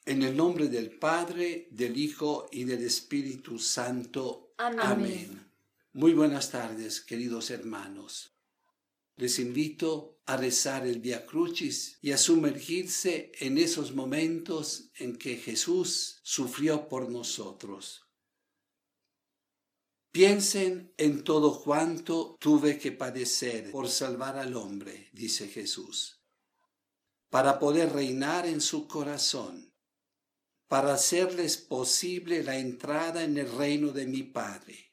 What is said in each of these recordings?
En el nombre del Padre, del Hijo y del Espíritu Santo. Amén. Amén. Muy buenas tardes, queridos hermanos. Les invito a rezar el Vía Crucis y a sumergirse en esos momentos en que Jesús sufrió por nosotros. Piensen en todo cuanto tuve que padecer por salvar al hombre, dice Jesús, para poder reinar en su corazón, para hacerles posible la entrada en el reino de mi Padre.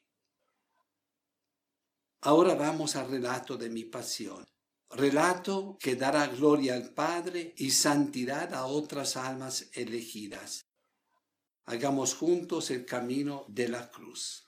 Ahora vamos al relato de mi pasión, relato que dará gloria al Padre y santidad a otras almas elegidas. Hagamos juntos el camino de la cruz.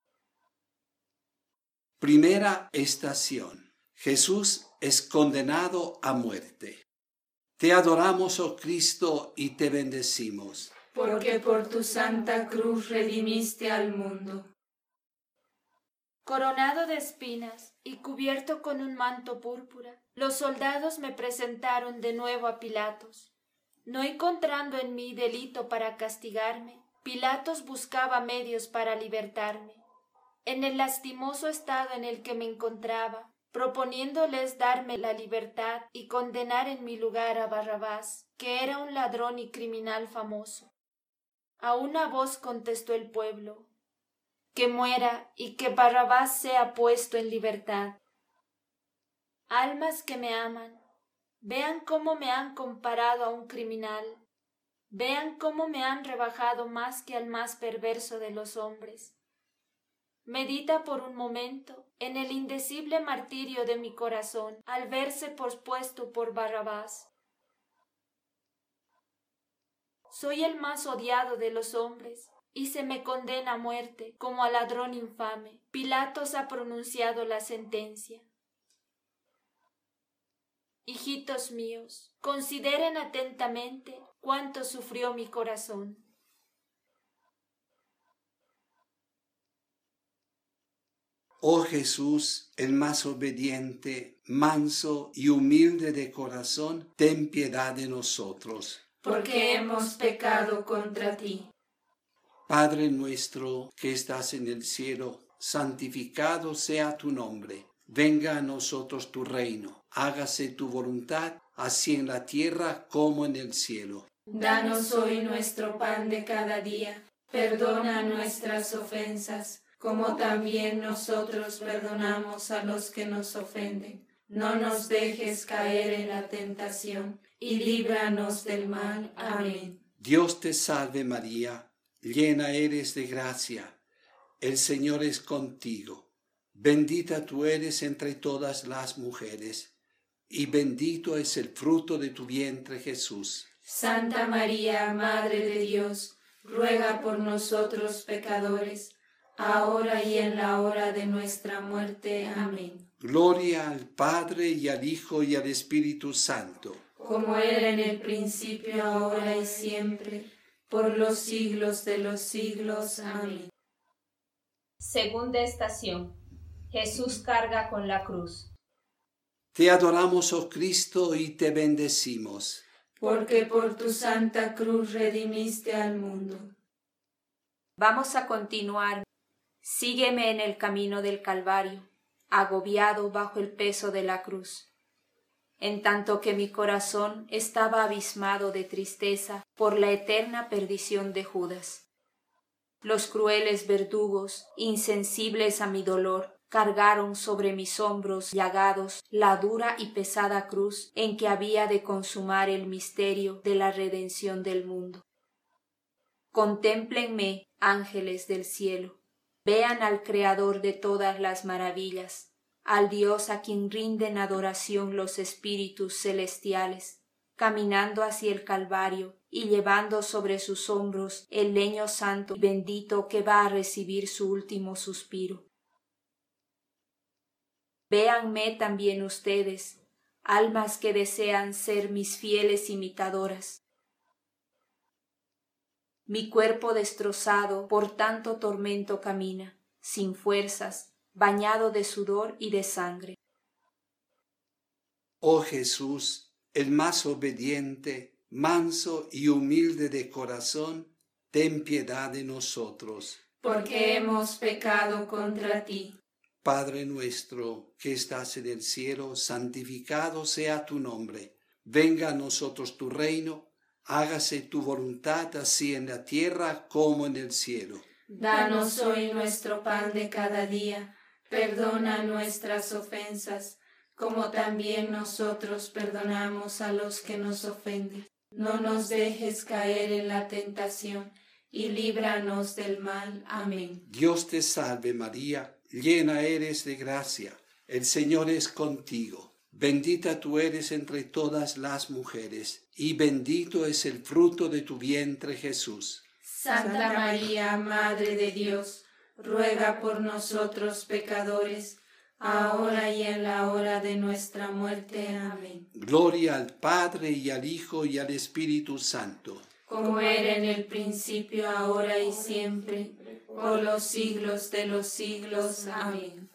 Primera estación. Jesús es condenado a muerte. Te adoramos, oh Cristo, y te bendecimos. Porque por tu santa cruz redimiste al mundo. Coronado de espinas y cubierto con un manto púrpura, los soldados me presentaron de nuevo a Pilatos. No encontrando en mí delito para castigarme, Pilatos buscaba medios para libertarme. En el lastimoso estado en el que me encontraba, proponiéndoles darme la libertad y condenar en mi lugar a Barrabás, que era un ladrón y criminal famoso. A una voz contestó el pueblo: que muera y que Barrabás sea puesto en libertad. Almas que me aman, vean cómo me han comparado a un criminal, vean cómo me han rebajado más que al más perverso de los hombres. Medita por un momento en el indecible martirio de mi corazón al verse pospuesto por Barrabás. Soy el más odiado de los hombres, y se me condena a muerte como a ladrón infame. Pilatos ha pronunciado la sentencia. Hijitos míos, consideren atentamente cuánto sufrió mi corazón. Oh Jesús, el más obediente, manso y humilde de corazón, ten piedad de nosotros. Porque hemos pecado contra ti. Padre nuestro que estás en el cielo, santificado sea tu nombre. Venga a nosotros tu reino. Hágase tu voluntad, así en la tierra como en el cielo. Danos hoy nuestro pan de cada día. Perdona nuestras ofensas, como también nosotros perdonamos a los que nos ofenden. No nos dejes caer en la tentación, y líbranos del mal. Amén. Dios te salve María, llena eres de gracia, el Señor es contigo. Bendita tú eres entre todas las mujeres, y bendito es el fruto de tu vientre Jesús. Santa María, Madre de Dios, ruega por nosotros pecadores, ahora y en la hora de nuestra muerte. Amén. Gloria al Padre y al Hijo y al Espíritu Santo. Como era en el principio, ahora y siempre, por los siglos de los siglos. Amén. Segunda estación. Jesús carga con la cruz. Te adoramos, oh Cristo, y te bendecimos. Porque por tu santa cruz redimiste al mundo. Vamos a continuar. Sígueme en el camino del Calvario, agobiado bajo el peso de la cruz. En tanto que mi corazón estaba abismado de tristeza por la eterna perdición de Judas. Los crueles verdugos, insensibles a mi dolor, cargaron sobre mis hombros llagados la dura y pesada cruz en que había de consumar el misterio de la redención del mundo. Contémplenme, ángeles del cielo, vean al Creador de todas las maravillas, al Dios a quien rinden adoración los espíritus celestiales, caminando hacia el Calvario y llevando sobre sus hombros el leño santo y bendito que va a recibir su último suspiro. Véanme también ustedes, almas que desean ser mis fieles imitadoras. Mi cuerpo destrozado por tanto tormento camina, sin fuerzas, bañado de sudor y de sangre. Oh Jesús, el más obediente, manso y humilde de corazón, ten piedad de nosotros. Porque hemos pecado contra ti. Padre nuestro que estás en el cielo, santificado sea tu nombre. Venga a nosotros tu reino, hágase tu voluntad así en la tierra como en el cielo. Danos hoy nuestro pan de cada día, perdona nuestras ofensas, como también nosotros perdonamos a los que nos ofenden. No nos dejes caer en la tentación, y líbranos del mal. Amén. Dios te salve María, llena eres de gracia, el Señor es contigo. Bendita tú eres entre todas las mujeres, y bendito es el fruto de tu vientre Jesús. Santa María, Madre de Dios, ruega por nosotros pecadores, ahora y en la hora de nuestra muerte. Amén. Gloria al Padre y al Hijo y al Espíritu Santo. Como era en el principio, ahora y siempre, por los siglos de los siglos. Amén.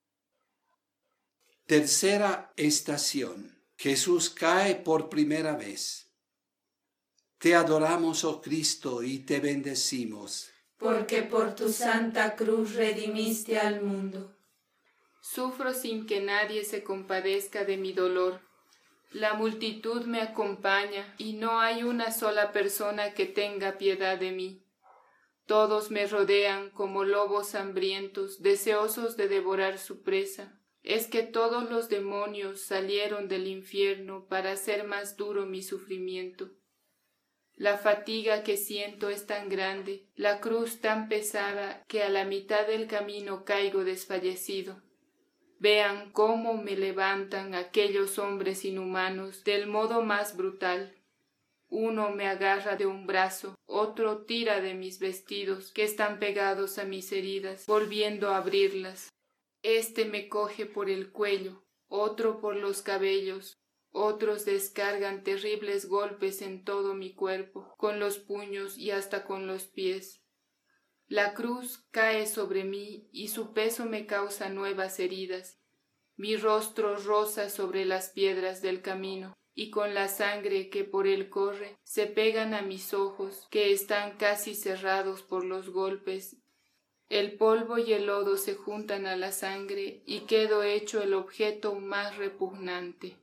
Tercera estación. Jesús cae por primera vez. Te adoramos, oh Cristo, y te bendecimos. Porque por tu santa cruz redimiste al mundo. Sufro sin que nadie se compadezca de mi dolor. La multitud me acompaña y no hay una sola persona que tenga piedad de mí. Todos me rodean como lobos hambrientos, deseosos de devorar su presa. Es que todos los demonios salieron del infierno para hacer más duro mi sufrimiento. La fatiga que siento es tan grande, la cruz tan pesada, que a la mitad del camino caigo desfallecido. Vean cómo me levantan aquellos hombres inhumanos del modo más brutal. Uno me agarra de un brazo, otro tira de mis vestidos, que están pegados a mis heridas, volviendo a abrirlas. Este me coge por el cuello, otro por los cabellos, otros descargan terribles golpes en todo mi cuerpo, con los puños y hasta con los pies. La cruz cae sobre mí y su peso me causa nuevas heridas. Mi rostro roza sobre las piedras del camino, y con la sangre que por él corre se pegan a mis ojos, que están casi cerrados por los golpes. El polvo y el lodo se juntan a la sangre y quedo hecho el objeto más repugnante.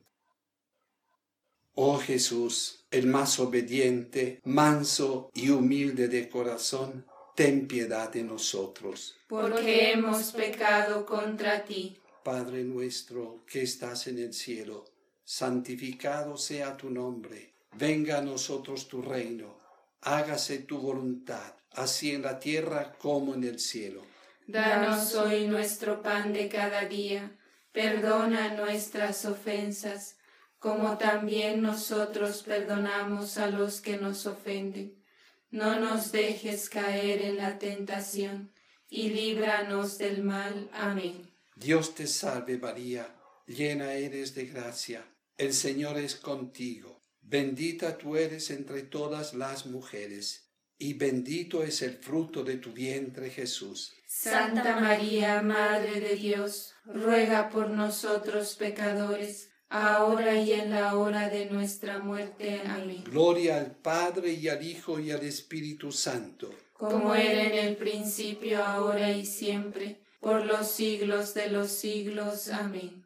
Oh Jesús, el más obediente, manso y humilde de corazón, ten piedad de nosotros. Porque hemos pecado contra ti. Padre nuestro que estás en el cielo, santificado sea tu nombre. Venga a nosotros tu reino. Hágase tu voluntad, así en la tierra como en el cielo. Danos hoy nuestro pan de cada día. Perdona nuestras ofensas, como también nosotros perdonamos a los que nos ofenden. No nos dejes caer en la tentación, y líbranos del mal. Amén. Dios te salve María, llena eres de gracia, el Señor es contigo. Bendita tú eres entre todas las mujeres, y bendito es el fruto de tu vientre Jesús. Santa María, Madre de Dios, ruega por nosotros pecadores, ahora y en la hora de nuestra muerte. Amén. Gloria al Padre y al Hijo y al Espíritu Santo. Como era en el principio, ahora y siempre, por los siglos de los siglos. Amén.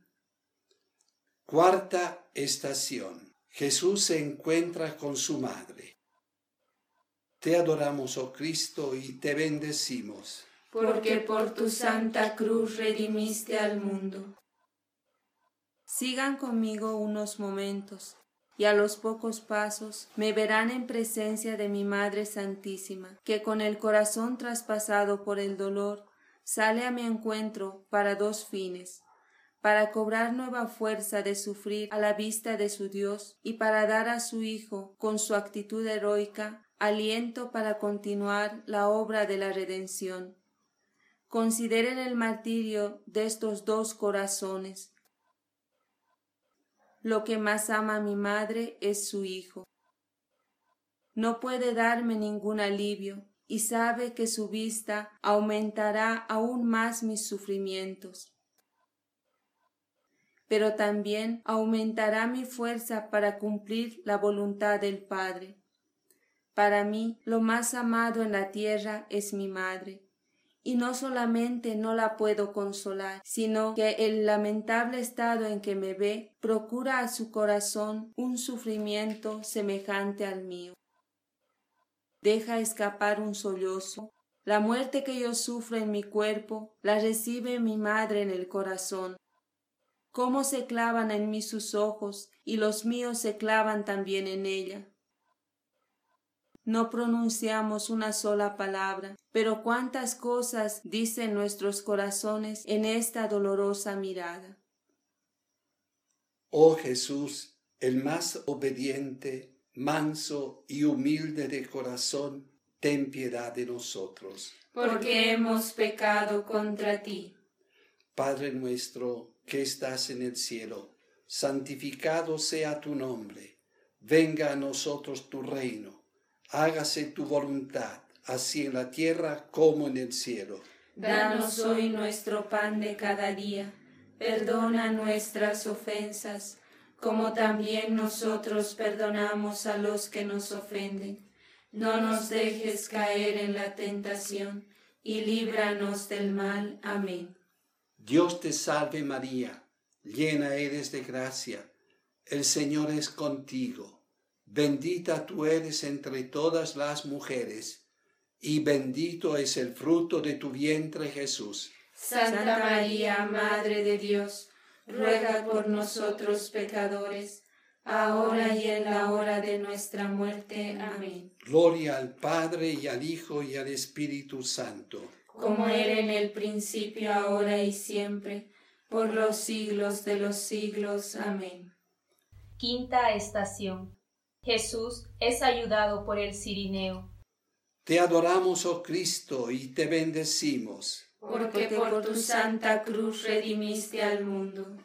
Cuarta estación. Jesús se encuentra con su madre. Te adoramos, oh Cristo, y te bendecimos. Porque por tu santa cruz redimiste al mundo. Sigan conmigo unos momentos, y a los pocos pasos me verán en presencia de mi Madre Santísima, que con el corazón traspasado por el dolor, sale a mi encuentro para dos fines: para cobrar nueva fuerza de sufrir a la vista de su Dios, y para dar a su Hijo, con su actitud heroica, aliento para continuar la obra de la redención. Consideren el martirio de estos dos corazones. Lo que más ama a mi madre es su Hijo. No puede darme ningún alivio, y sabe que su vista aumentará aún más mis sufrimientos. pero también aumentará mi fuerza para cumplir la voluntad del Padre. Para mí, lo más amado en la tierra es mi madre, y no solamente no la puedo consolar, sino que el lamentable estado en que me ve procura a su corazón un sufrimiento semejante al mío. Deja escapar un sollozo. La muerte que yo sufro en mi cuerpo la recibe mi madre en el corazón. Cómo se clavan en mí sus ojos, y los míos se clavan también en ella. No pronunciamos una sola palabra, pero cuántas cosas dicen nuestros corazones en esta dolorosa mirada. Oh Jesús, el más obediente, manso y humilde de corazón, ten piedad de nosotros. Porque hemos pecado contra ti. Padre nuestro que estás en el cielo, santificado sea tu nombre. Venga a nosotros tu reino. Hágase tu voluntad, así en la tierra como en el cielo. Danos hoy nuestro pan de cada día. Perdona nuestras ofensas, como también nosotros perdonamos a los que nos ofenden. No nos dejes caer en la tentación, y líbranos del mal. Amén. Dios te salve María, llena eres de gracia. El Señor es contigo. Bendita tú eres entre todas las mujeres, y bendito es el fruto de tu vientre, Jesús. Santa María, Madre de Dios, ruega por nosotros pecadores, ahora y en la hora de nuestra muerte. Amén. Gloria al Padre, y al Hijo, y al Espíritu Santo. Como era en el principio, ahora y siempre, por los siglos de los siglos. Amén. Quinta estación. Jesús es ayudado por el Cirineo. Te adoramos, oh Cristo, y te bendecimos. Porque por tu santa cruz redimiste al mundo.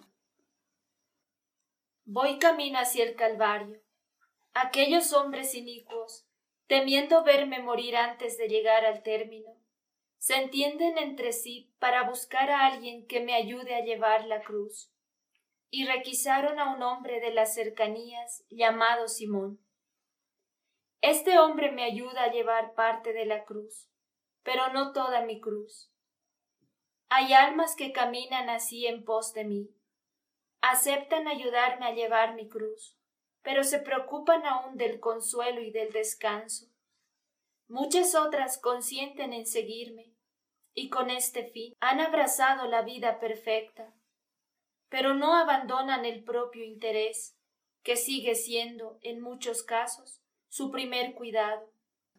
Voy camino hacia el Calvario. Aquellos hombres inicuos, temiendo verme morir antes de llegar al término, se entienden entre sí para buscar a alguien que me ayude a llevar la cruz, y requisaron a un hombre de las cercanías llamado Simón. Este hombre me ayuda a llevar parte de la cruz, pero no toda mi cruz. Hay almas que caminan así en pos de mí. Aceptan ayudarme a llevar mi cruz, pero se preocupan aún del consuelo y del descanso. Muchas otras consienten en seguirme, y con este fin han abrazado la vida perfecta, pero no abandonan el propio interés, que sigue siendo, en muchos casos, su primer cuidado.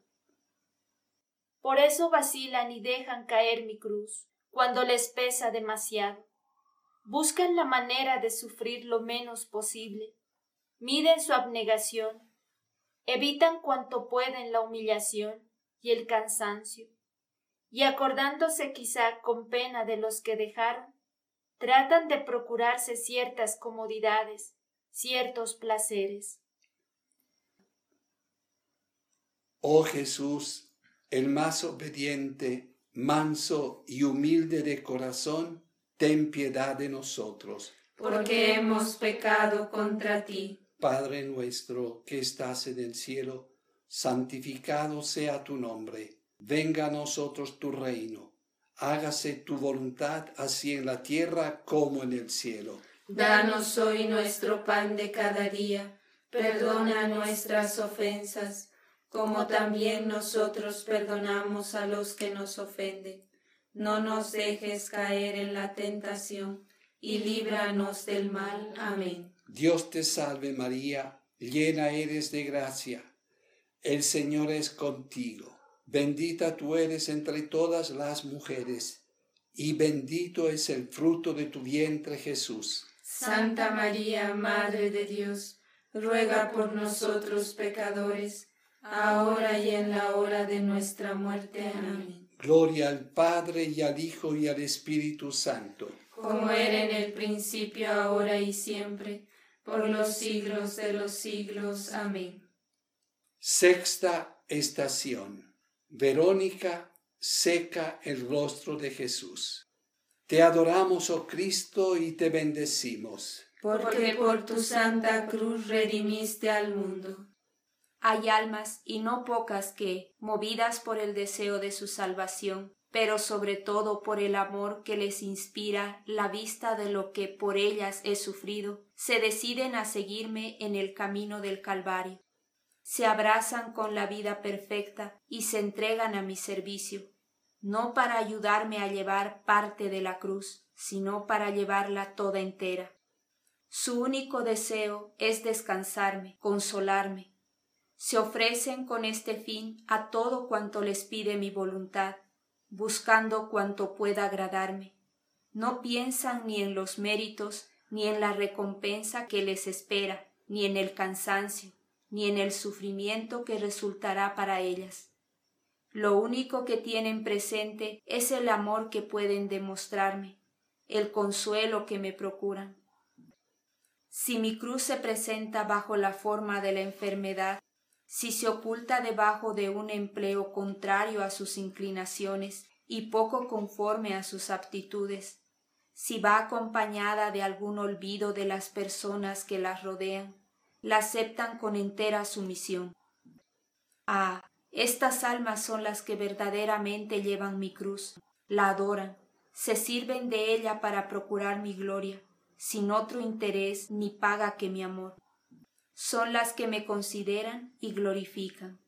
Por eso vacilan y dejan caer mi cruz, cuando les pesa demasiado. Buscan la manera de sufrir lo menos posible, miden su abnegación, evitan cuanto pueden la humillación y el cansancio, y acordándose quizá con pena de los que dejaron, tratan de procurarse ciertas comodidades, ciertos placeres. Oh Jesús, el más obediente, manso y humilde de corazón, ten piedad de nosotros. Porque hemos pecado contra ti. Padre nuestro que estás en el cielo, santificado sea tu nombre. Venga a nosotros tu reino. Hágase tu voluntad así en la tierra como en el cielo. Danos hoy nuestro pan de cada día. Perdona nuestras ofensas, como también nosotros perdonamos a los que nos ofenden. No nos dejes caer en la tentación, y líbranos del mal. Amén. Dios te salve María, llena eres de gracia. El Señor es contigo. Bendita tú eres entre todas las mujeres, y bendito es el fruto de tu vientre, Jesús. Santa María, Madre de Dios, ruega por nosotros pecadores, ahora y en la hora de nuestra muerte. Amén. Gloria al Padre, y al Hijo, y al Espíritu Santo. Como era en el principio, ahora y siempre, por los siglos de los siglos. Amén. Sexta estación. Verónica seca el rostro de Jesús. Te adoramos, oh Cristo, y te bendecimos. Porque por tu santa cruz redimiste al mundo. Hay almas, y no pocas, que, movidas por el deseo de su salvación, pero sobre todo por el amor que les inspira la vista de lo que por ellas he sufrido, se deciden a seguirme en el camino del Calvario. Se abrazan con la vida perfecta y se entregan a mi servicio, no para ayudarme a llevar parte de la cruz, sino para llevarla toda entera. Su único deseo es descansarme, consolarme. Se ofrecen con este fin a todo cuanto les pide mi voluntad, buscando cuanto pueda agradarme. No piensan ni en los méritos, ni en la recompensa que les espera, ni en el cansancio, ni en el sufrimiento que resultará para ellas. Lo único que tienen presente es el amor que pueden demostrarme, el consuelo que me procuran. Si mi cruz se presenta bajo la forma de la enfermedad, si se oculta debajo de un empleo contrario a sus inclinaciones y poco conforme a sus aptitudes, si va acompañada de algún olvido de las personas que las rodean, la aceptan con entera sumisión. Ah, estas almas son las que verdaderamente llevan mi cruz, la adoran, se sirven de ella para procurar mi gloria, sin otro interés ni paga que mi amor. Son las que me consideran y glorifican.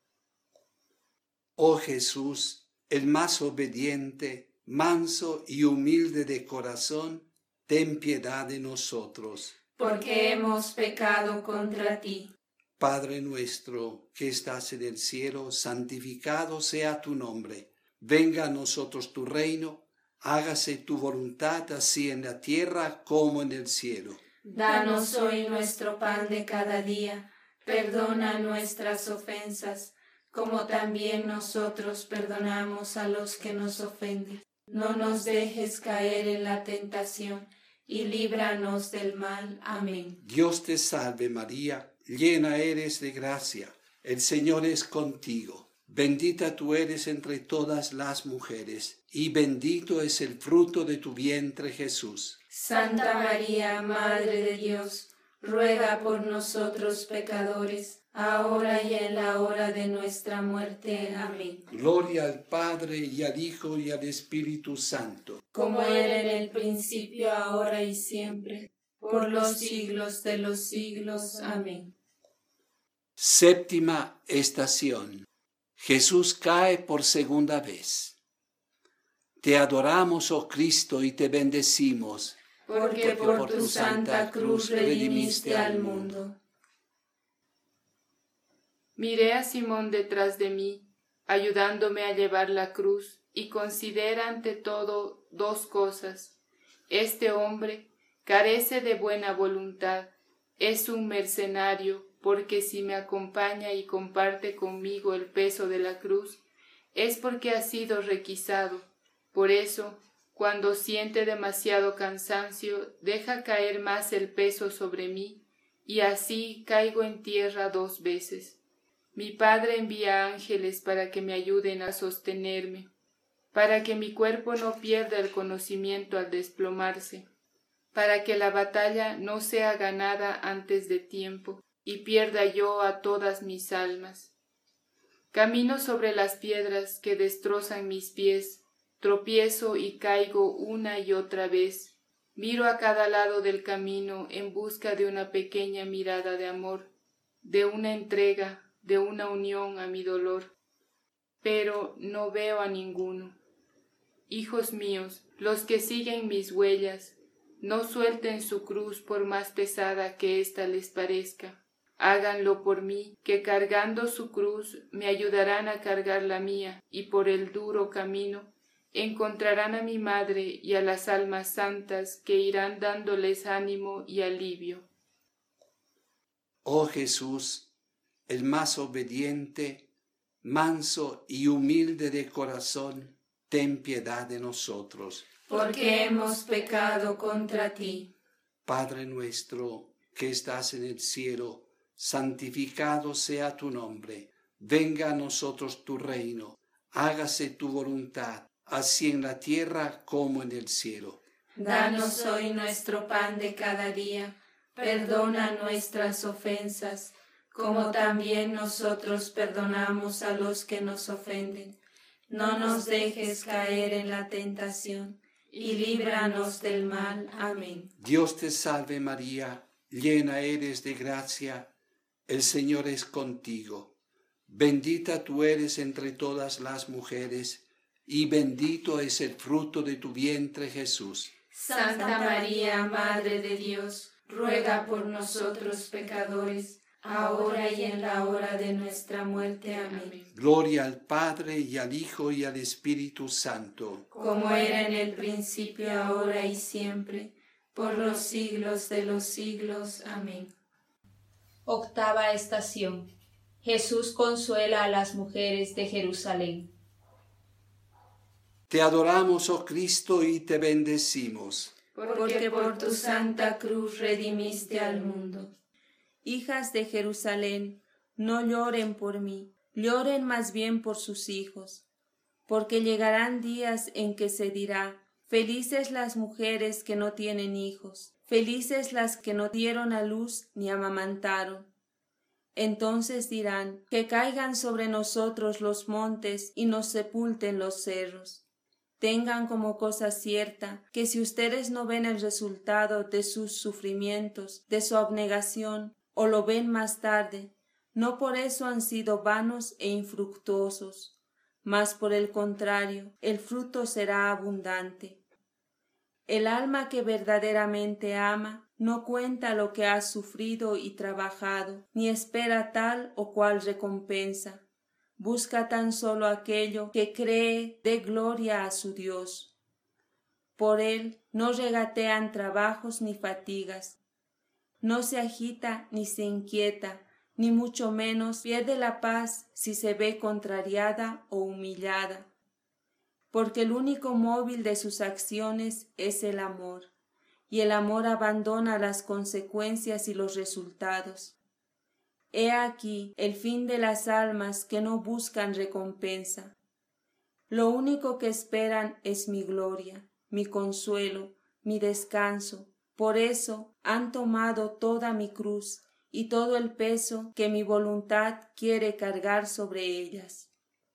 Oh Jesús, el más obediente, manso y humilde de corazón, ten piedad de nosotros. Porque hemos pecado contra ti. Padre nuestro que estás en el cielo, santificado sea tu nombre. Venga a nosotros tu reino, hágase tu voluntad así en la tierra como en el cielo. Danos hoy nuestro pan de cada día. Perdona nuestras ofensas, como también nosotros perdonamos a los que nos ofenden. No nos dejes caer en la tentación, y líbranos del mal. Amén. Dios te salve María, llena eres de gracia, el Señor es contigo. Bendita tú eres entre todas las mujeres, y bendito es el fruto de tu vientre Jesús. Santa María, Madre de Dios, ruega por nosotros pecadores, ahora y en la hora de nuestra muerte. Amén. Gloria al Padre, y al Hijo, y al Espíritu Santo. Como era en el principio, ahora y siempre, por los siglos de los siglos. Amén. Séptima estación. Jesús cae por segunda vez. Te adoramos, oh Cristo, y te bendecimos. Porque por tu santa cruz redimiste al mundo. Miré a Simón detrás de mí, ayudándome a llevar la cruz, y considera ante todo dos cosas. Este hombre carece de buena voluntad, es un mercenario, porque si me acompaña y comparte conmigo el peso de la cruz, es porque ha sido requisado. Por eso, cuando siente demasiado cansancio, deja caer más el peso sobre mí, y así caigo en tierra 2 veces. Mi Padre envía ángeles para que me ayuden a sostenerme, para que mi cuerpo no pierda el conocimiento al desplomarse, para que la batalla no sea ganada antes de tiempo, y pierda yo a todas mis almas. Camino sobre las piedras que destrozan mis pies, tropiezo y caigo una y otra vez. Miro a cada lado del camino en busca de una pequeña mirada de amor, de una entrega, de una unión a mi dolor. Pero no veo a ninguno. Hijos míos, los que siguen mis huellas, no suelten su cruz por más pesada que ésta les parezca. Háganlo por mí, que cargando su cruz me ayudarán a cargar la mía, y por el duro camino encontrarán a mi Madre y a las almas santas que irán dándoles ánimo y alivio. Oh Jesús, el más obediente, manso y humilde de corazón, ten piedad de nosotros. Porque hemos pecado contra ti. Padre nuestro, que estás en el cielo, santificado sea tu nombre. Venga a nosotros tu reino. Hágase tu voluntad, así en la tierra como en el cielo. Danos hoy nuestro pan de cada día. Perdona nuestras ofensas, como también nosotros perdonamos a los que nos ofenden. No nos dejes caer en la tentación, y líbranos del mal. Amén. Dios te salve María, llena eres de gracia, el Señor es contigo. Bendita tú eres entre todas las mujeres, y bendito es el fruto de tu vientre Jesús. Santa María, Madre de Dios, ruega por nosotros pecadores, ahora y en la hora de nuestra muerte. Amén. Gloria al Padre, y al Hijo, y al Espíritu Santo. Como era en el principio, ahora y siempre, por los siglos de los siglos. Amén. Octava estación. Jesús consuela a las mujeres de Jerusalén. Te adoramos, oh Cristo, y te bendecimos. Porque por tu santa cruz redimiste al mundo. Hijas de Jerusalén, no lloren por mí, lloren más bien por sus hijos, porque llegarán días en que se dirá: felices las mujeres que no tienen hijos, felices las que no dieron a luz ni amamantaron. Entonces dirán: que caigan sobre nosotros los montes y nos sepulten los cerros. Tengan como cosa cierta que si ustedes no ven el resultado de sus sufrimientos, de su abnegación, o lo ven más tarde, no por eso han sido vanos e infructuosos, mas por el contrario, el fruto será abundante. El alma que verdaderamente ama no cuenta lo que ha sufrido y trabajado, ni espera tal o cual recompensa. Busca tan solo aquello que cree dé gloria a su Dios. Por él no regatean trabajos ni fatigas. No se agita ni se inquieta, ni mucho menos pierde la paz si se ve contrariada o humillada. Porque el único móvil de sus acciones es el amor, y el amor abandona las consecuencias y los resultados. He aquí el fin de las almas que no buscan recompensa. Lo único que esperan es mi gloria, mi consuelo, mi descanso. Por eso han tomado toda mi cruz y todo el peso que mi voluntad quiere cargar sobre ellas.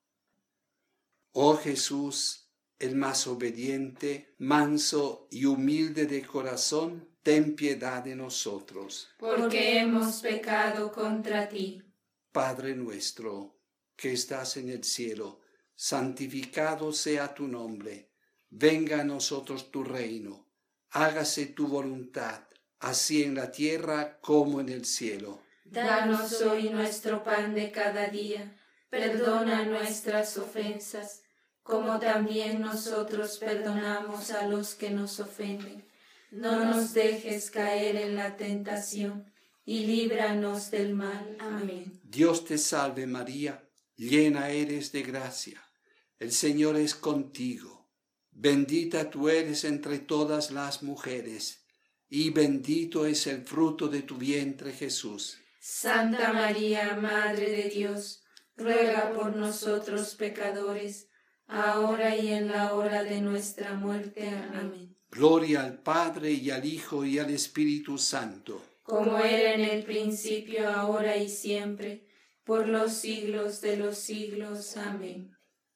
Oh Jesús, el más obediente, manso y humilde de corazón, ten piedad de nosotros. Porque hemos pecado contra ti. Padre nuestro, que estás en el cielo, santificado sea tu nombre. Venga a nosotros tu reino. Hágase tu voluntad, así en la tierra como en el cielo. Danos hoy nuestro pan de cada día. Perdona nuestras ofensas, como también nosotros perdonamos a los que nos ofenden. No nos dejes caer en la tentación, y líbranos del mal. Amén. Dios te salve María, llena eres de gracia. El Señor es contigo. Bendita tú eres entre todas las mujeres, y bendito es el fruto de tu vientre Jesús. Santa María, Madre de Dios, ruega por nosotros pecadores, ahora y en la hora de nuestra muerte. Amén. Gloria al Padre, y al Hijo, y al Espíritu Santo. Como era en el principio, ahora y siempre, por los siglos de los siglos. Amén.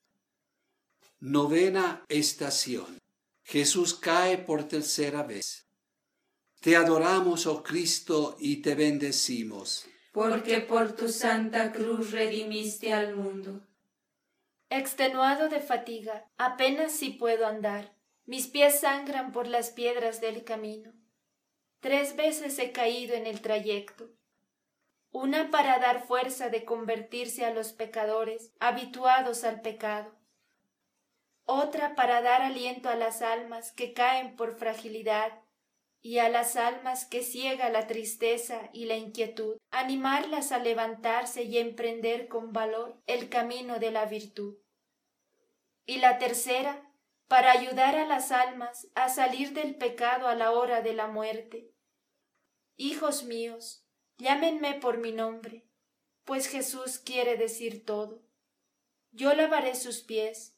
Novena estación. Jesús cae por tercera vez. Te adoramos, oh Cristo, y te bendecimos. Porque por tu santa cruz redimiste al mundo. Extenuado de fatiga, apenas si puedo andar. Mis pies sangran por las piedras del camino. 3 veces he caído en el trayecto. Una para dar fuerza de convertirse a los pecadores habituados al pecado. Otra para dar aliento a las almas que caen por fragilidad y a las almas que ciega la tristeza y la inquietud, animarlas a levantarse y emprender con valor el camino de la virtud. Y la tercera, para ayudar a las almas a salir del pecado a la hora de la muerte. Hijos míos, llámenme por mi nombre, pues Jesús quiere decir todo. Yo lavaré sus pies,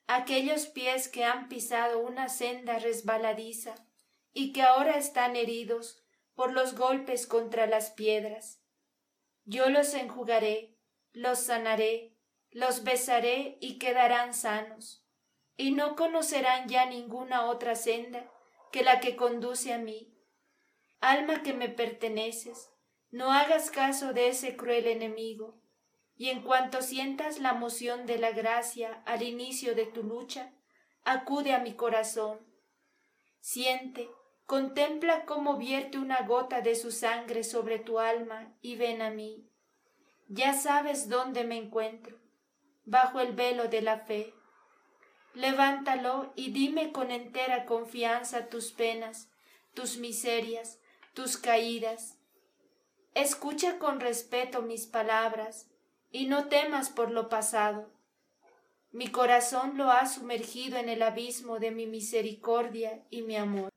aquellos pies que han pisado una senda resbaladiza y que ahora están heridos por los golpes contra las piedras. Yo los enjugaré, los sanaré, los besaré y quedarán sanos, y no conocerán ya ninguna otra senda que la que conduce a mí. Alma que me perteneces, no hagas caso de ese cruel enemigo, y en cuanto sientas la moción de la gracia al inicio de tu lucha, acude a mi corazón. Siente, contempla cómo vierte una gota de su sangre sobre tu alma y ven a mí. Ya sabes dónde me encuentro, bajo el velo de la fe. Levántalo y dime con entera confianza tus penas, tus miserias, tus caídas. Escucha con respeto mis palabras y no temas por lo pasado. Mi corazón lo ha sumergido en el abismo de mi misericordia y mi amor.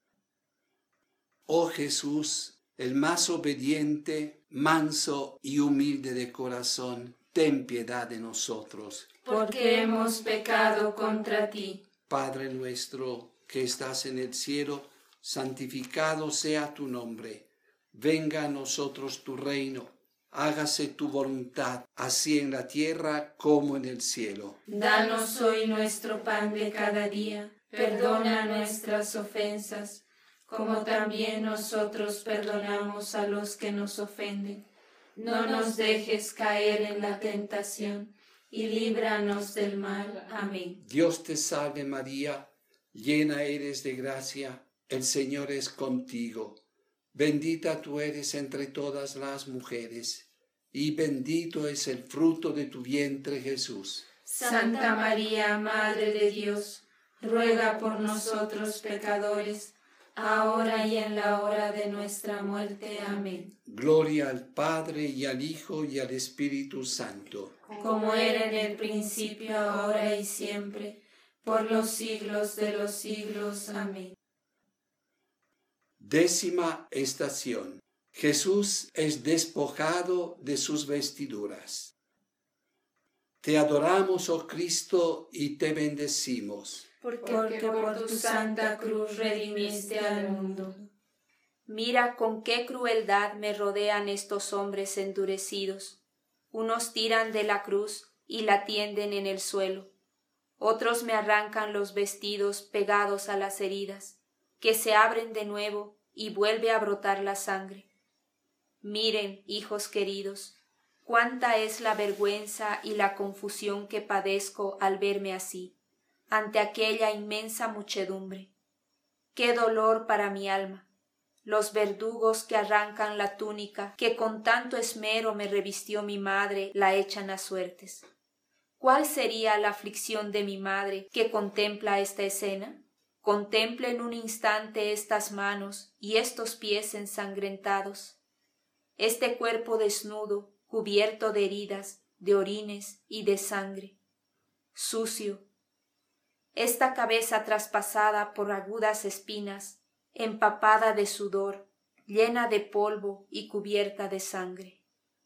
Oh Jesús, el más obediente, manso y humilde de corazón, ten piedad de nosotros. Porque hemos pecado contra ti. Padre nuestro que estás en el cielo, santificado sea tu nombre. Venga a nosotros tu reino. Hágase tu voluntad, así en la tierra como en el cielo. Danos hoy nuestro pan de cada día. Perdona nuestras ofensas, como también nosotros perdonamos a los que nos ofenden. No nos dejes caer en la tentación, y líbranos del mal. Amén. Dios te salve María, llena eres de gracia, el Señor es contigo. Bendita tú eres entre todas las mujeres, y bendito es el fruto de tu vientre Jesús. Santa María, Madre de Dios, ruega por nosotros pecadores, ahora y en la hora de nuestra muerte. Amén. Gloria al Padre, y al Hijo, y al Espíritu Santo. Como era en el principio, ahora y siempre, por los siglos de los siglos. Amén. 10ª estación. Jesús es despojado de sus vestiduras. Te adoramos, oh Cristo, y te bendecimos. Porque por tu santa cruz redimiste al mundo. Mira con qué crueldad me rodean estos hombres endurecidos. Unos tiran de la cruz y la tienden en el suelo. Otros me arrancan los vestidos pegados a las heridas, que se abren de nuevo y vuelve a brotar la sangre. Miren, hijos queridos, cuánta es la vergüenza y la confusión que padezco al verme así, ante aquella inmensa muchedumbre. ¡Qué dolor para mi alma! Los verdugos que arrancan la túnica que con tanto esmero me revistió mi madre la echan a suertes. ¿Cuál sería la aflicción de mi madre que contempla esta escena? Contemplen un instante estas manos y estos pies ensangrentados, este cuerpo desnudo, cubierto de heridas, de orines y de sangre, sucio, esta cabeza traspasada por agudas espinas, empapada de sudor, llena de polvo y cubierta de sangre.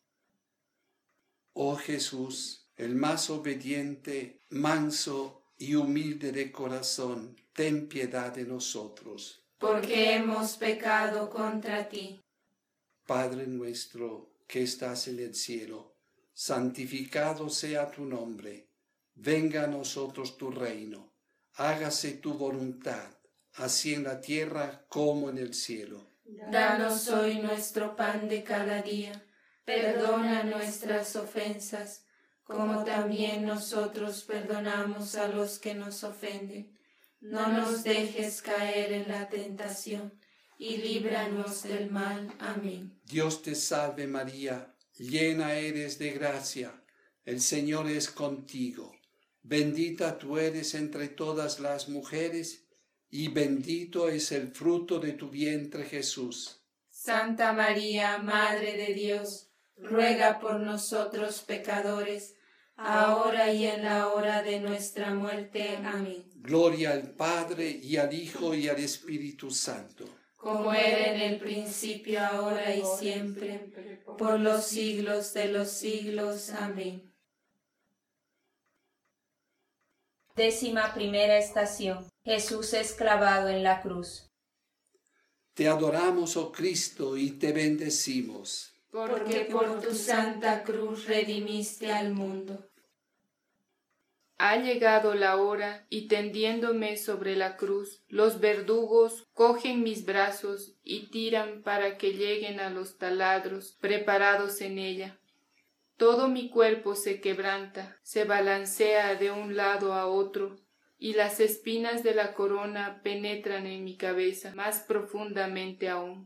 Oh Jesús, el más obediente, manso y humilde de corazón, ten piedad de nosotros. Porque hemos pecado contra ti. Padre nuestro que estás en el cielo, santificado sea tu nombre. Venga a nosotros tu reino. Hágase tu voluntad, así en la tierra como en el cielo. Danos hoy nuestro pan de cada día. Perdona nuestras ofensas, como también nosotros perdonamos a los que nos ofenden. No nos dejes caer en la tentación, y líbranos del mal. Amén. Dios te salve María, llena eres de gracia, el Señor es contigo. Bendita tú eres entre todas las mujeres, y bendito es el fruto de tu vientre Jesús. Santa María, Madre de Dios, ruega por nosotros pecadores, ahora y en la hora de nuestra muerte. Amén. Gloria al Padre, y al Hijo, y al Espíritu Santo. Como era en el principio, ahora y siempre, por los siglos de los siglos. Amén. 11ª estación. Jesús es clavado en la cruz. Te adoramos, oh Cristo, y te bendecimos. Porque por tu santa cruz redimiste al mundo. Ha llegado la hora, y tendiéndome sobre la cruz, los verdugos cogen mis brazos y tiran para que lleguen a los taladros preparados en ella. Todo mi cuerpo se quebranta, se balancea de un lado a otro, y las espinas de la corona penetran en mi cabeza más profundamente aún.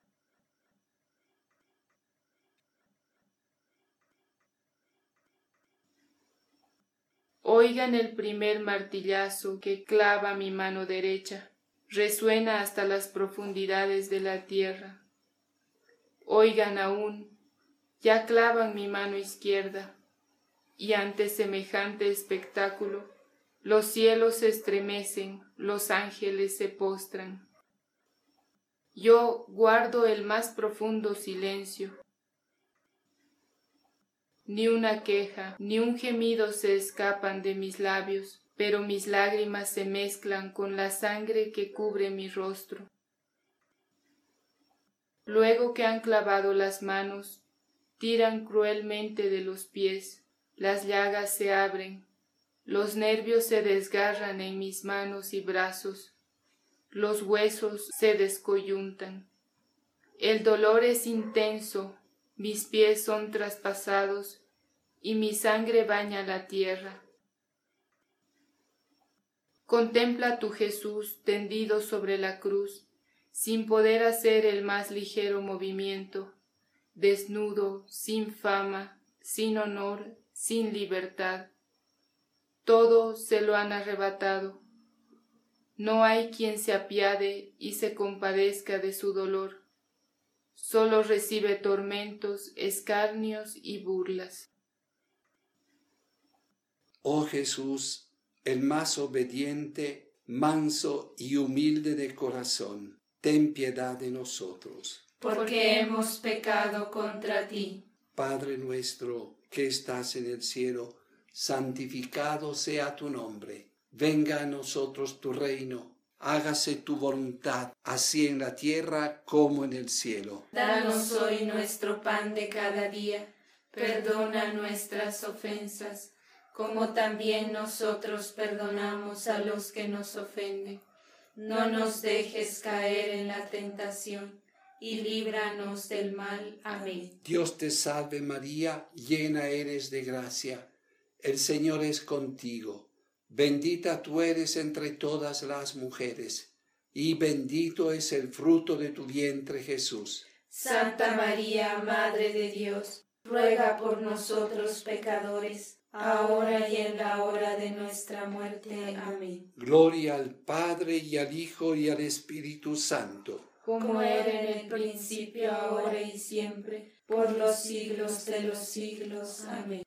Oigan el primer martillazo que clava mi mano derecha, resuena hasta las profundidades de la tierra. Oigan aún, ya clavan mi mano izquierda, y ante semejante espectáculo, los cielos se estremecen, los ángeles se postran. Yo guardo el más profundo silencio. Ni una queja, ni un gemido se escapan de mis labios, pero mis lágrimas se mezclan con la sangre que cubre mi rostro. Luego que han clavado las manos, tiran cruelmente de los pies, las llagas se abren, los nervios se desgarran en mis manos y brazos, los huesos se descoyuntan. El dolor es intenso, mis pies son traspasados y mi sangre baña la tierra. Contempla tu Jesús tendido sobre la cruz, sin poder hacer el más ligero movimiento, desnudo, sin fama, sin honor, sin libertad. Todo se lo han arrebatado. No hay quien se apiade y se compadezca de su dolor. Solo recibe tormentos, escarnios y burlas. Oh Jesús, el más obediente, manso y humilde de corazón, ten piedad de nosotros. Porque hemos pecado contra ti. Padre nuestro que estás en el cielo, santificado sea tu nombre. Venga a nosotros tu reino. Hágase tu voluntad, así en la tierra como en el cielo. Danos hoy nuestro pan de cada día. Perdona nuestras ofensas, como también nosotros perdonamos a los que nos ofenden. No nos dejes caer en la tentación, y líbranos del mal. Amén. Dios te salve María, llena eres de gracia. El Señor es contigo. Bendita tú eres entre todas las mujeres, y bendito es el fruto de tu vientre, Jesús. Santa María, Madre de Dios, ruega por nosotros pecadores, ahora y en la hora de nuestra muerte. Amén. Gloria al Padre, y al Hijo, y al Espíritu Santo. Como era en el principio, ahora y siempre, por los siglos de los siglos. Amén.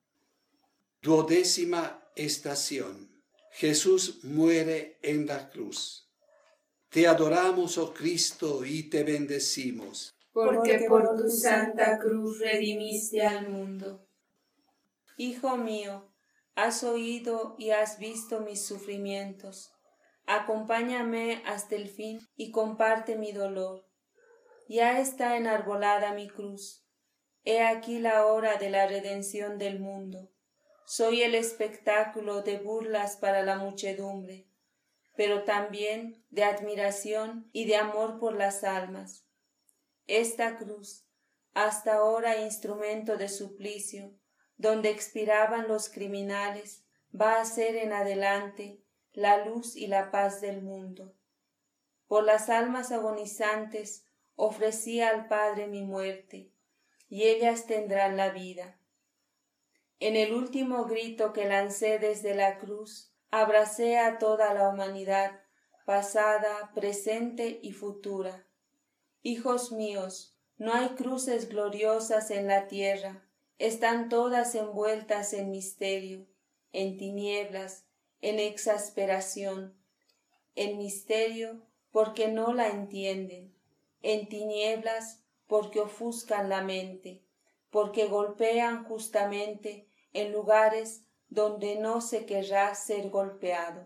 12ª estación. Jesús muere en la cruz. Te adoramos, oh Cristo, y te bendecimos. Porque por tu santa cruz redimiste al mundo. Hijo mío, has oído y has visto mis sufrimientos. Acompáñame hasta el fin y comparte mi dolor. Ya está enarbolada mi cruz. He aquí la hora de la redención del mundo. Soy el espectáculo de burlas para la muchedumbre, pero también de admiración y de amor por las almas. Esta cruz, hasta ahora instrumento de suplicio, donde expiraban los criminales, va a ser en adelante la luz y la paz del mundo. Por las almas agonizantes ofrecí al Padre mi muerte, y ellas tendrán la vida. En el último grito que lancé desde la cruz, abracé a toda la humanidad, pasada, presente y futura. Hijos míos, no hay cruces gloriosas en la tierra, están todas envueltas en misterio, en tinieblas, en exasperación, en misterio porque no la entienden, en tinieblas porque ofuscan la mente, porque golpean justamente en lugares donde no se querrá ser golpeado.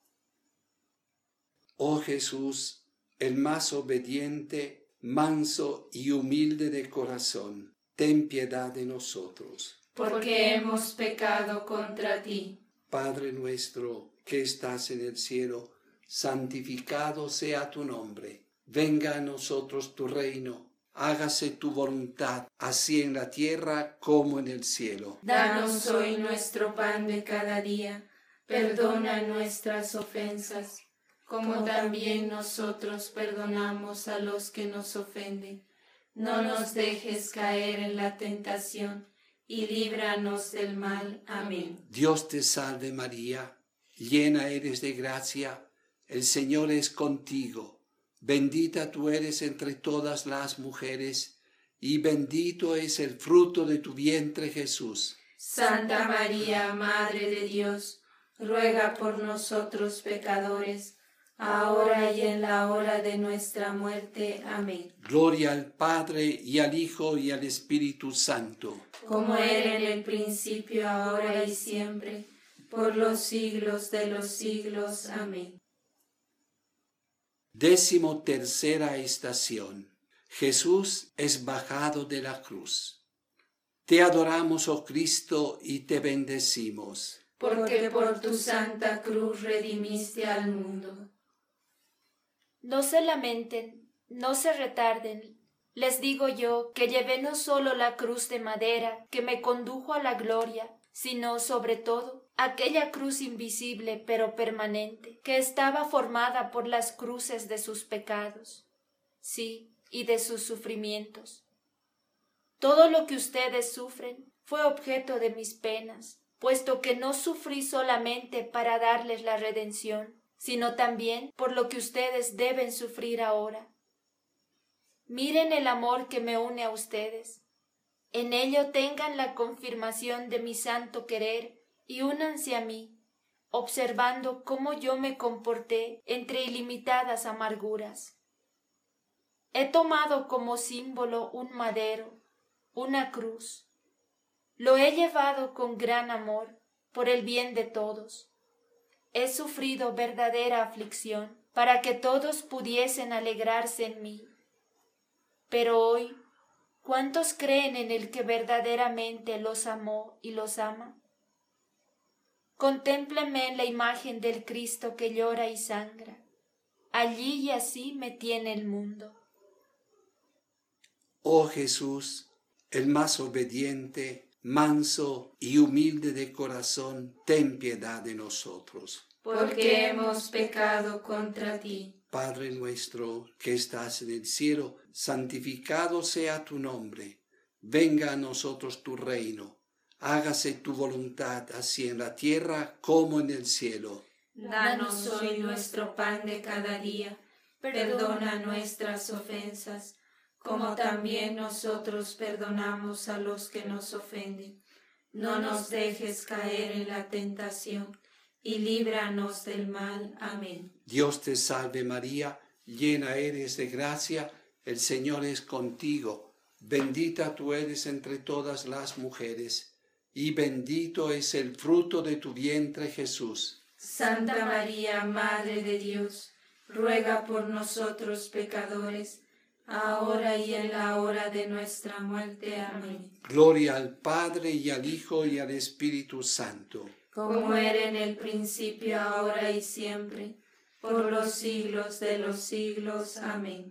Oh Jesús, el más obediente, manso y humilde de corazón, ten piedad de nosotros. Porque hemos pecado contra ti. Padre nuestro que estás en el cielo, santificado sea tu nombre. Venga a nosotros tu reino. Hágase tu voluntad, así en la tierra como en el cielo. Danos hoy nuestro pan de cada día. Perdona nuestras ofensas, como también nosotros perdonamos a los que nos ofenden. No nos dejes caer en la tentación, y líbranos del mal. Amén. Dios te salve María, llena eres de gracia, el Señor es contigo. Bendita tú eres entre todas las mujeres, y bendito es el fruto de tu vientre Jesús. Santa María, Madre de Dios, ruega por nosotros pecadores, ahora y en la hora de nuestra muerte. Amén. Gloria al Padre, y al Hijo, y al Espíritu Santo. Como era en el principio, ahora y siempre, por los siglos de los siglos. Amén. 13ª estación. Jesús es bajado de la cruz. Te adoramos, oh Cristo, y te bendecimos. Porque por tu santa cruz redimiste al mundo. No se lamenten, no se retarden. Les digo yo que llevé no solo la cruz de madera que me condujo a la gloria, sino sobre todo aquella cruz invisible pero permanente, que estaba formada por las cruces de sus pecados, sí, y de sus sufrimientos. Todo lo que ustedes sufren fue objeto de mis penas, puesto que no sufrí solamente para darles la redención, sino también por lo que ustedes deben sufrir ahora. Miren el amor que me une a ustedes. En ello tengan la confirmación de mi santo querer y únanse a mí, observando cómo yo me comporté entre ilimitadas amarguras. He tomado como símbolo un madero, una cruz. Lo he llevado con gran amor por el bien de todos. He sufrido verdadera aflicción para que todos pudiesen alegrarse en mí. Pero hoy, ¿cuántos creen en el que verdaderamente los amó y los ama? Contémplenme en la imagen del Cristo que llora y sangra. Allí y así me tiene el mundo. Oh Jesús, el más obediente, manso y humilde de corazón, ten piedad de nosotros. Porque hemos pecado contra ti. Padre nuestro que estás en el cielo, santificado sea tu nombre. Venga a nosotros tu reino. Hágase tu voluntad, así en la tierra como en el cielo. Danos hoy nuestro pan de cada día. Perdona nuestras ofensas, como también nosotros perdonamos a los que nos ofenden. No nos dejes caer en la tentación, y líbranos del mal. Amén. Dios te salve María, llena eres de gracia, el Señor es contigo. Bendita tú eres entre todas las mujeres, y bendito es el fruto de tu vientre Jesús. Santa María, Madre de Dios, ruega por nosotros pecadores, ahora y en la hora de nuestra muerte. Amén. Gloria al Padre, y al Hijo, y al Espíritu Santo. Como era en el principio, ahora y siempre, por los siglos de los siglos. Amén.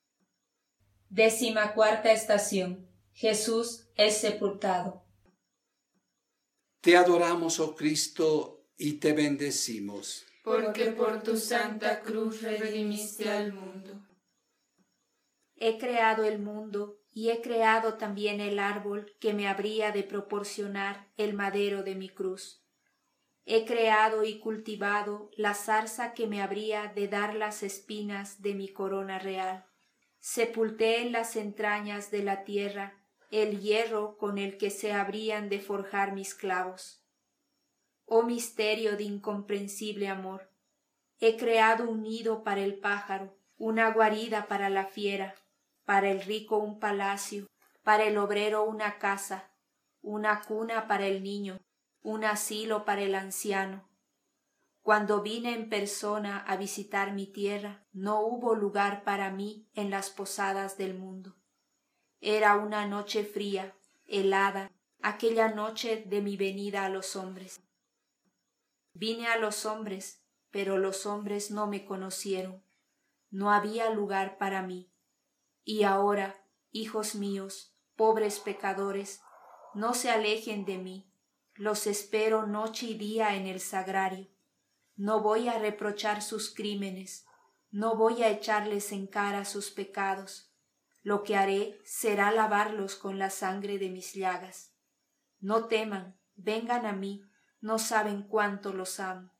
14ª estación. Jesús es sepultado. Te adoramos, oh Cristo, y te bendecimos. Porque por tu santa cruz redimiste al mundo. He creado el mundo y he creado también el árbol que me habría de proporcionar el madero de mi cruz. He creado y cultivado la zarza que me habría de dar las espinas de mi corona real. Sepulté en las entrañas de la tierra el hierro con el que se habrían de forjar mis clavos. Oh misterio de incomprensible amor, he creado un nido para el pájaro, una guarida para la fiera, para el rico un palacio, para el obrero una casa, una cuna para el niño, un asilo para el anciano. Cuando vine en persona a visitar mi tierra, no hubo lugar para mí en las posadas del mundo. Era una noche fría, helada, aquella noche de mi venida a los hombres. Vine a los hombres, pero los hombres no me conocieron. No había lugar para mí. Y ahora, hijos míos, pobres pecadores, no se alejen de mí. Los espero noche y día en el sagrario. No voy a reprochar sus crímenes, no voy a echarles en cara sus pecados. Lo que haré será lavarlos con la sangre de mis llagas. No teman, vengan a mí, no saben cuánto los amo.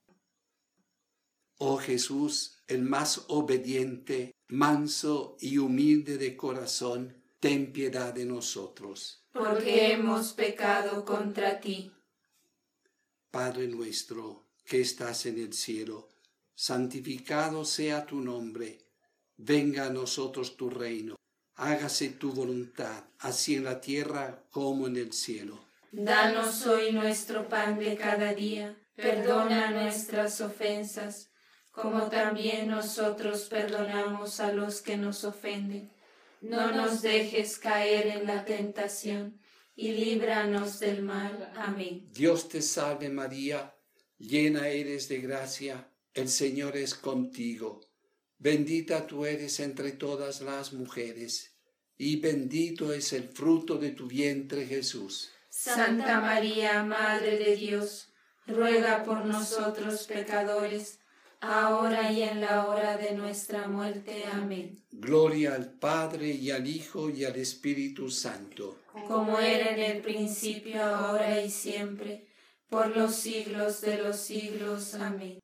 Oh Jesús, el más obediente, manso y humilde de corazón, ten piedad de nosotros. Porque hemos pecado contra ti. Padre nuestro, que estás en el cielo, santificado sea tu nombre. Venga a nosotros tu reino. Hágase tu voluntad, así en la tierra como en el cielo. Danos hoy nuestro pan de cada día. Perdona nuestras ofensas, como también nosotros perdonamos a los que nos ofenden. No nos dejes caer en la tentación, y líbranos del mal. Amén. Dios te salve María, llena eres de gracia, el Señor es contigo. Bendita tú eres entre todas las mujeres, y bendito es el fruto de tu vientre Jesús. Santa María, Madre de Dios, ruega por nosotros pecadores, ahora y en la hora de nuestra muerte. Amén. Gloria al Padre, y al Hijo, y al Espíritu Santo. Como era en el principio, ahora y siempre, por los siglos de los siglos. Amén.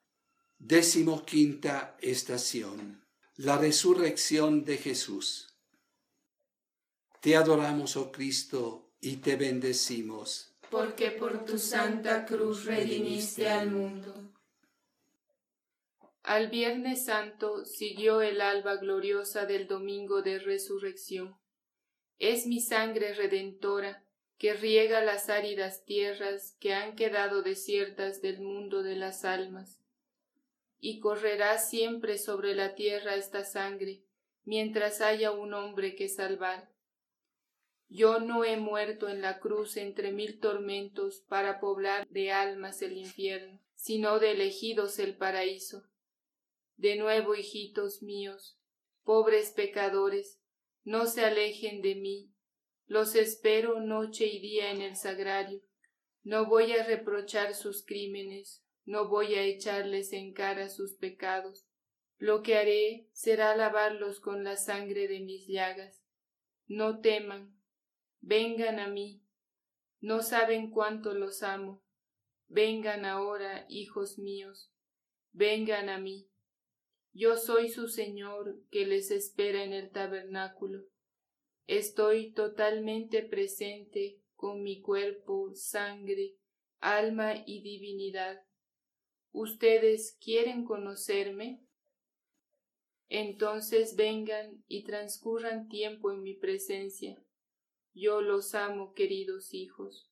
15ª estación. La resurrección de Jesús. Te adoramos, oh Cristo, y te bendecimos. Porque por tu santa cruz redimiste al mundo. Al Viernes Santo siguió el alba gloriosa del domingo de resurrección. Es mi sangre redentora que riega las áridas tierras que han quedado desiertas del mundo de las almas. Y correrá siempre sobre la tierra esta sangre, mientras haya un hombre que salvar. Yo no he muerto en la cruz entre 1000 tormentos para poblar de almas el infierno, sino de elegidos el paraíso. De nuevo, hijitos míos, pobres pecadores, no se alejen de mí. Los espero noche y día en el sagrario. No voy a reprochar sus crímenes, no voy a echarles en cara sus pecados. Lo que haré será lavarlos con la sangre de mis llagas. No teman, vengan a mí. No saben cuánto los amo. Vengan ahora, hijos míos, vengan a mí. Yo soy su Señor que les espera en el tabernáculo. Estoy totalmente presente con mi cuerpo, sangre, alma y divinidad. ¿Ustedes quieren conocerme? Entonces vengan y transcurran tiempo en mi presencia. Yo los amo, queridos hijos.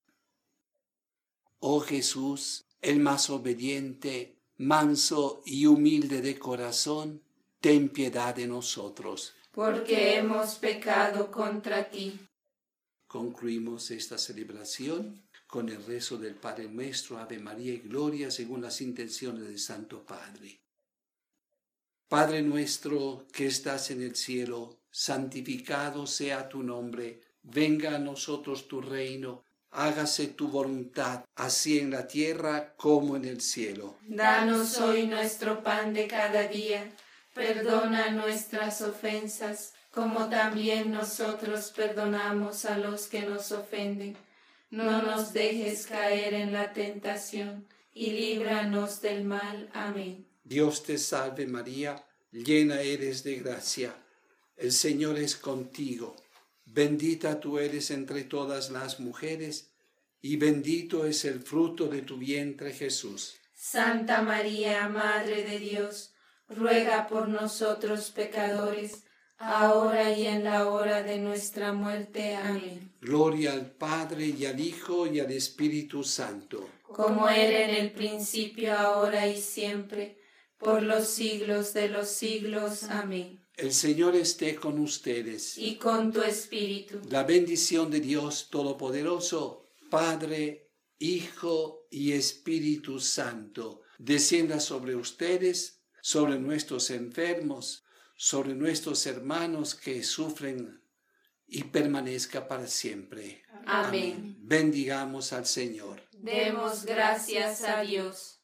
Oh Jesús, el más obediente, manso y humilde de corazón, ten piedad de nosotros. Porque hemos pecado contra ti. Concluimos esta celebración con el rezo del Padre Nuestro, Ave María y Gloria, según las intenciones del Santo Padre. Padre nuestro que estás en el cielo, santificado sea tu nombre. Venga a nosotros tu reino. Hágase tu voluntad, así en la tierra como en el cielo. Danos hoy nuestro pan de cada día. Perdona nuestras ofensas, como también nosotros perdonamos a los que nos ofenden. No nos dejes caer en la tentación, y líbranos del mal. Amén. Dios te salve María, llena eres de gracia. El Señor es contigo. Bendita tú eres entre todas las mujeres, y bendito es el fruto de tu vientre Jesús. Santa María, Madre de Dios, ruega por nosotros pecadores, ahora y en la hora de nuestra muerte. Amén. Gloria al Padre, y al Hijo, y al Espíritu Santo. Como era en el principio, ahora y siempre, por los siglos de los siglos. Amén. El Señor esté con ustedes. Y con tu espíritu. La bendición de Dios Todopoderoso, Padre, Hijo y Espíritu Santo, descienda sobre ustedes, sobre nuestros enfermos, sobre nuestros hermanos que sufren, y permanezca para siempre. Amén. Bendigamos al Señor. Demos gracias a Dios.